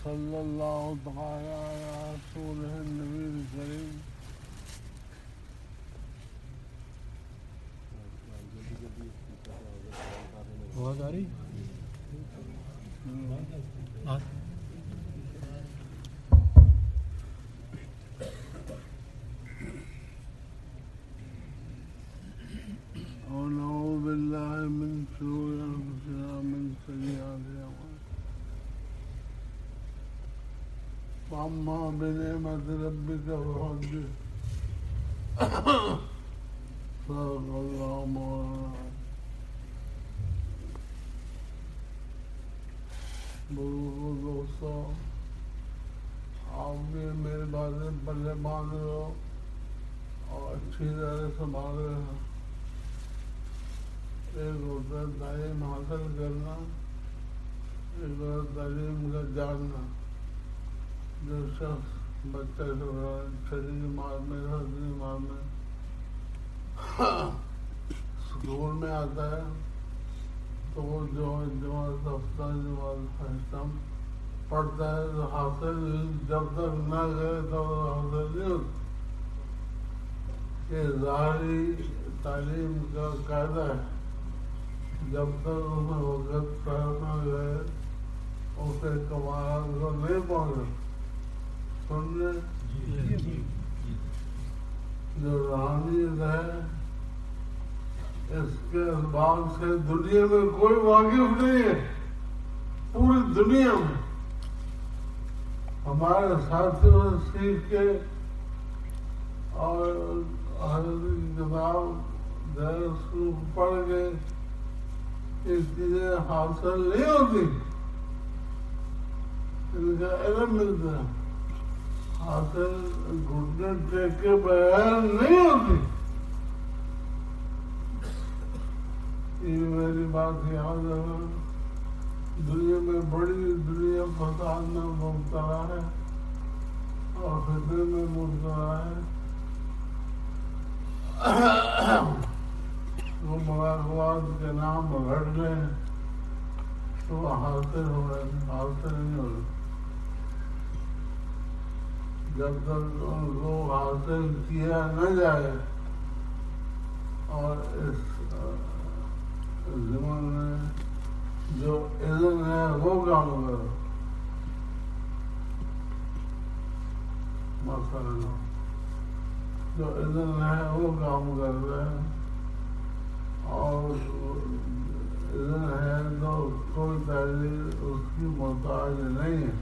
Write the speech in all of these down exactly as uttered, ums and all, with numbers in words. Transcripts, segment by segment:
صلی اللہ تعالی علی رسولہ النبی الکریم آواز آ رہی ونعوذ باللہ من شرور انفسنا من سیئات اعمالنا واما بنعمت ربک فحدث صدق اللہ مولانا بزرگوں دوستوں آپ بھی میری باتیں پلے باندھ رہے ہو اور اچھی طرح سنبھال رہے ہو. ایک ہوتا ہے تعلیم حاصل کرنا, ایک ہوتا ہے تعلیم کا جاننا. جو شخص بچہ جو ہے چھٹی ماہ میں ساتویں ماہ میں اسکول میں آتا ہے تو وہ جو جماعت ہفتہ جماعت ہفتہ پڑھتا ہے تو حاصل جب تک نہ کرے تب حاصل نہیں ہوتا. یہ ظاہری تعلیم کا قاعدہ ہے, جب تک اسے وقت پر نہ گئے اسے کمالات کو نہیں پہنچے. سن رہے جو روحانیت ہے اس کے اسباب سے دنیا میں کوئی واقف نہیں ہے. پوری دنیا میں ہمارے ساتھیوں سے سیکھ کے اور حضرت کی کتاب درس پڑھ کے یہ چیزیں حاصل نہیں ہوتی, ان کا علم ملتا ہے, حاصل گھٹنے ٹیک کے بغیر نہیں ہوتی. یہ میری بات یاد رکھنا. دنیا میں بڑی دنیا فساد میں مبتلا ہے اور فتنے میں مبتلا ہے. وہ مراقبات کے نام گھٹ لیں تو حاصل ہو رہے حاصل نہیں ہو رہے. جب تک ان کو حاصل کیا نہ جائے اور اس زمین میں جو علم ہے وہ کام کرو. مثلا جو علم ہے وہ کام کر رہے ہیں اور علم ہے تو کوئی تعلیم اس کی محتاج نہیں ہے.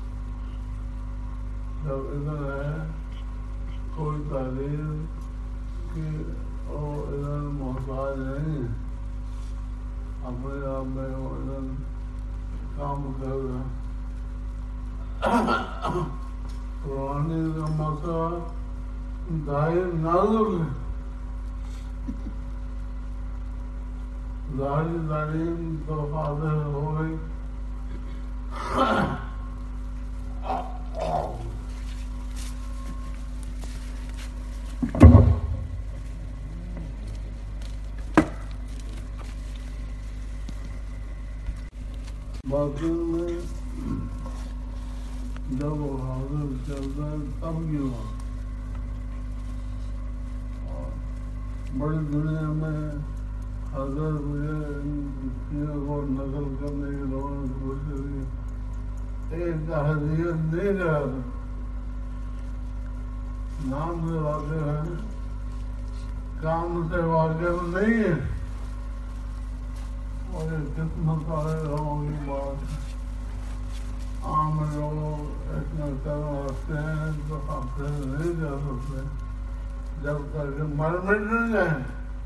جب علم ہے کوئی تعلیم کی اور علم محتاج نہیں ہے, اپنے آپ میں وہ علم کام کر رہے ہیں. روحانی کا مسئلہ ظاہر نازک ہے. ظاہری تعلیم تو حاصل ہو گئی, باطن میں جب وہ حاضر چلتا ہے تب کی بات. بڑی دنیا میں حضرت مجھے ان چیزوں کو نقل کرنے کے لوگوں نے کوشش کی. ایک حیثیت نہیں رہا تھا, نام سے واقف ہے, کام سے واقف نہیں ہے. اور یہ قسمت والے لوگوں کی بات ہے. عام لوگ اتنا کرم رکھتے ہیں تو حاصل نہیں کر سکتے جب تک کہ مر مٹ نہ جائیں.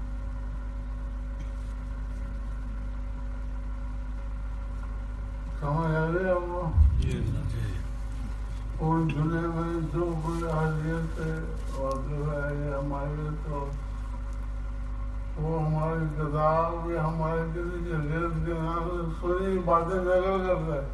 سمجھ آ رہی ہے آپ کو؟ پوری دنیا میں جو کوئی حیثیت سے واقف ہے یہ ہماری تو وہ ہماری کتاب یا ہمارے کسی شخصیت کے نام سے سنی باتیں نقل کرتا ہے.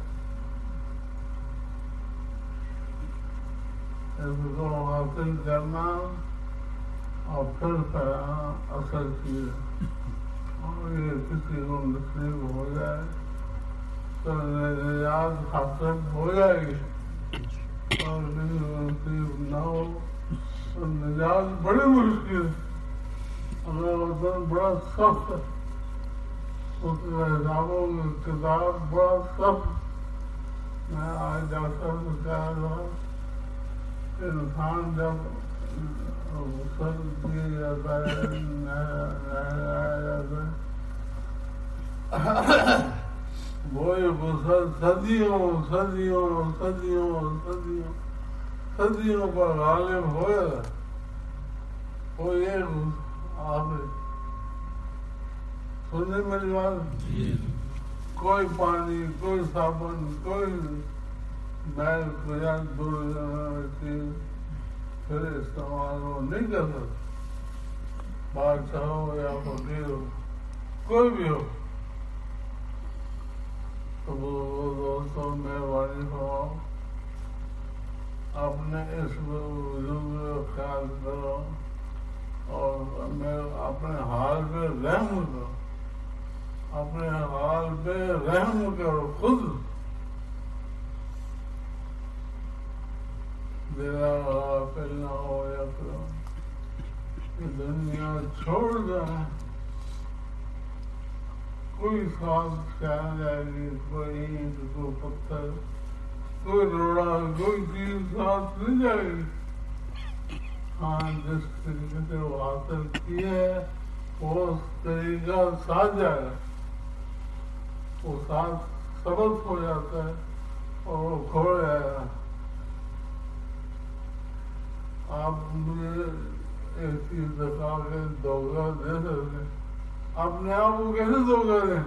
اس کو حاصل کرنا اور پھر کرانا اصل چیز ہے. اور یہ کسی کو نصیب ہو جائے تو نجات حاصل ہو جائے گی، اور نصیب نہ ہو تو نجات بڑی مشکل ہے۔ اگر وطن بڑا سخت ہے، اس کا حسابوں کی کتاب بڑا سخت۔ میں آج ڈاکٹر سے کہا تھا کہ انسان جب غسل کیا جاتا ہے، نہلایا جاتا ہے، وہی غسل صدیوں صدیوں صدیوں صدیوں صدیوں پر غالب ہو جاتا ہے۔ وہ یہ آخری سننے میری بات، کوئی پانی، کوئی صابن، کوئی میل کویا دور چیز پھر استعمال وہ نہیں کر سکتا، بادشاہ ہو یا فقیر ہو، کوئی بھی ہو۔ تو وہ دوستوں مہربانی فرماؤ، اپنے اس وجود کا خیال کرو اور میں اپنے حال پہ رحم کرو، اپنے حال پہ رحم کرو خود۔ میرا غافل نہ ہو یا کرو کہ دنیا چھوڑ جائے، کوئی سانس کیا جائے گی، کوئی اینٹ، کوئی پتھر، کوئی روڑا، کوئی چیز ساتھ نہیں جائے گی۔ ہاں جس طریقے سے وہ حاصل کی ہے وہ اس طریقہ ساتھ جائے گا، وہ ساتھ سبق ہو جاتا ہے اور وہ کھو جائے گا۔ آپ مجھے ایک چیز دکھا کے دھوکہ دے سکتے، اپنے آپ کو کیسے دھوکہ دیں؟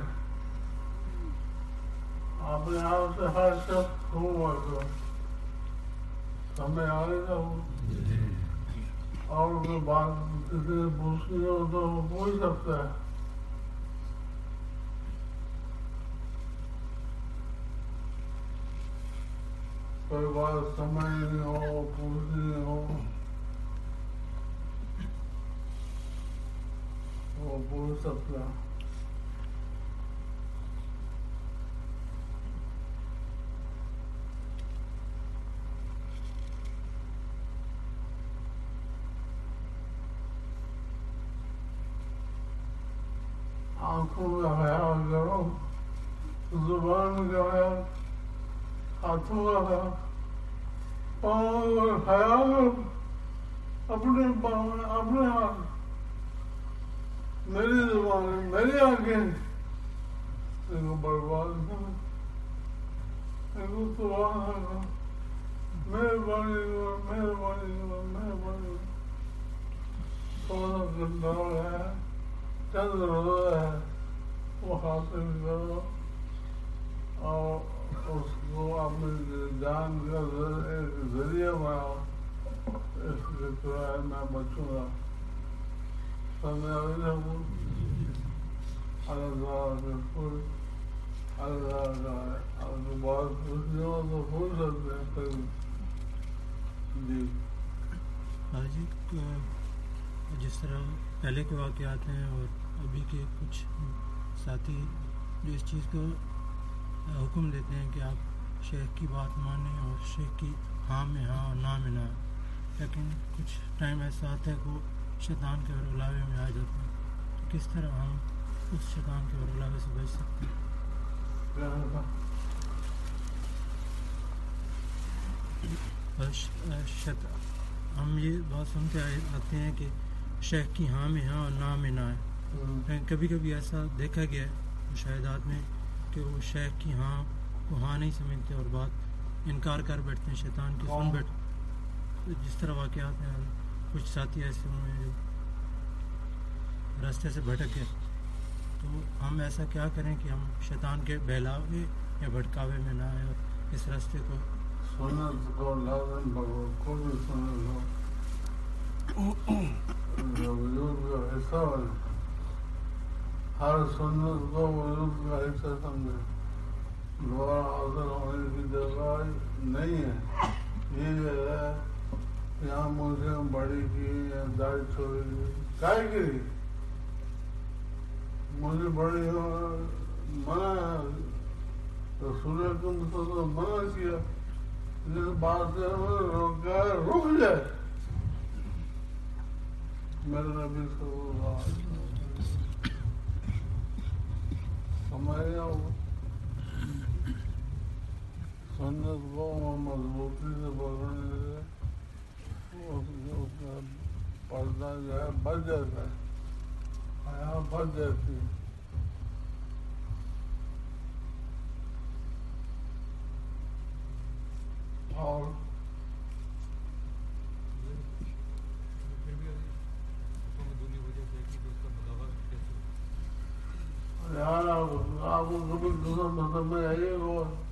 اپنے آپ سے ہر شخص ہوا تو سمجھ آئے گا وہ، اور کوئی بات کسی سے پوچھنی ہو تو وہ پوچھ سکتا ہے۔ کوئی بات سمجھنی ہو، پوچھنی ہو، وہ پوچھ سکتا ہے۔ آنکھوں کا خیال کرو، زبان کا خیال، ہاتھوں کا خیال، پاؤں کا خیال کرو، اپنے پاؤں اپنے ہاتھ، میری زبان میری آنکھیں، ان کو برباد کرو، ان کو تباہ نہ کرو، مہربانی کرو، مہربانی کرو، مہربانی کرو۔ تھوڑا گنڈور ہے، چند روزہ ہے، وہ حاصل کرو اور اس کو اپنی جان کا ایک ذریعہ بناؤ، اس کے سوائے میں بچوں گا۔ سمجھ آئی نا؟ وہ اللہ کے پھول، اللہ کا اگر بات پوچھنی ہو تو پوچھ سکتے ہیں پھر۔ جی حاجی، جس طرح پہلے کے واقعات ہیں اور ابھی کے کچھ ساتھی جو اس چیز کو حکم دیتے ہیں کہ آپ شیخ کی بات مانیں اور شیخ کی ہاں میں ہاں اور نہ میں نہ، لیکن کچھ ٹائم ایسا آتا ہے کہ وہ شیطان کے ورغلاوے میں آ جاتے ہیں، تو کس طرح ہم اس شیطان کے ورغلاوے سے بچ سکتے ہیں؟ ہم یہ بات سنتے آتے ہیں کہ شیخ کی ہاں میں ہاں اور نہ میں نہ ہے، لیکن کبھی کبھی ایسا دیکھا گیا ہے مشاہدات میں کہ وہ شیخ کی ہاں کو ہاں نہیں سمجھتے اور بات انکار کر بیٹھتے ہیں، شیطان کی سن بیٹھتے، جس طرح واقعات ہیں کچھ ساتھی ایسے ہوئے ہیں جو راستے سے بھٹک گئے، تو ہم ایسا کیا کریں کہ ہم شیطان کے بہلاوے یا بھٹکاوے میں نہ آئیں اور اس راستے کو سنت کو لازم پکڑو، کو بھی سنت ہو جو وجود کا حصہ بنے، ہر سنت کو وجود کا حصہ سمجھے، دوبارہ حاصل ہونے کی جگہ نہیں ہے۔ یہ جگہ ہے یہاں مجھے بڑی کی یا داڑھی چھوڑی کی کائی کی مجھے بڑی منع رسول اکرم صلی اللہ علیہ وسلم منع کیا جس بات سے ہمیں روکا ہے رک جائے میرے نبی صلی اللہ علیہ وسلم سمجھا ہو سنت کو مضبوطی سے پکڑنے سے اس کا پردہ جو ہے بچ جاتا ہے حیا بچ جاتی ہے اور یار آپ کو کبھی دوسرا مذہب میں آئیے گا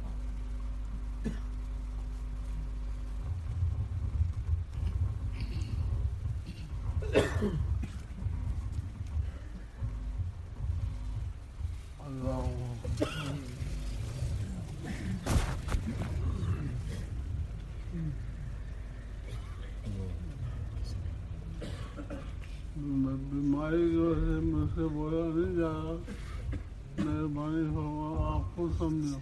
اللہ بیماری کی وجہ سے مجھ سے بولا نہیں جا رہا مہربانی فرما آپ خود سمجھو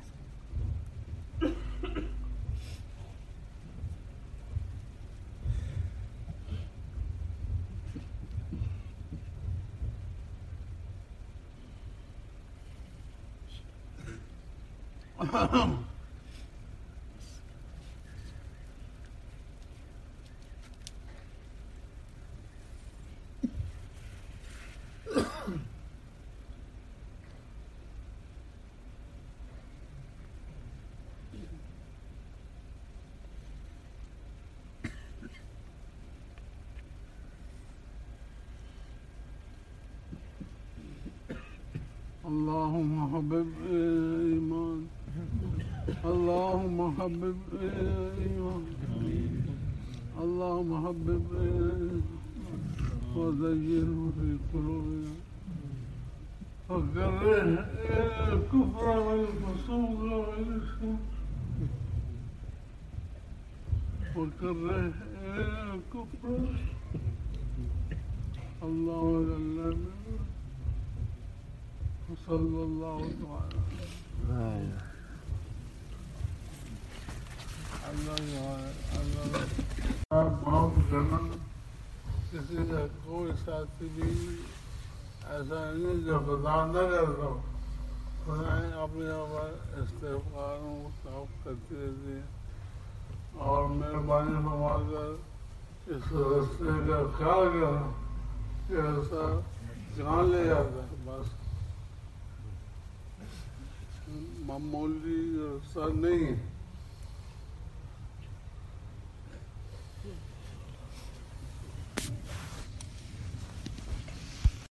اللهم حبب إيمان اللهم حبب إيمان اللهم حبب وزينه في قلوبنا وكره الكفر والفسوق والإسلام وكره الكفر الله جل صلی اللہ تعالی اللہ بہت جنم کسی کا کوئی ساتھی بھی ایسا نہیں جو خدا نہ کرتا ہو خدائیں اپنے اوپر استغفاروں صاف کرتی رہتی ہیں اور مہربانی فرما کر اس رستے کا خیال کرنا کہ ایسا جان لے جاتا ہے بس معمولی رستہ نہیں ہے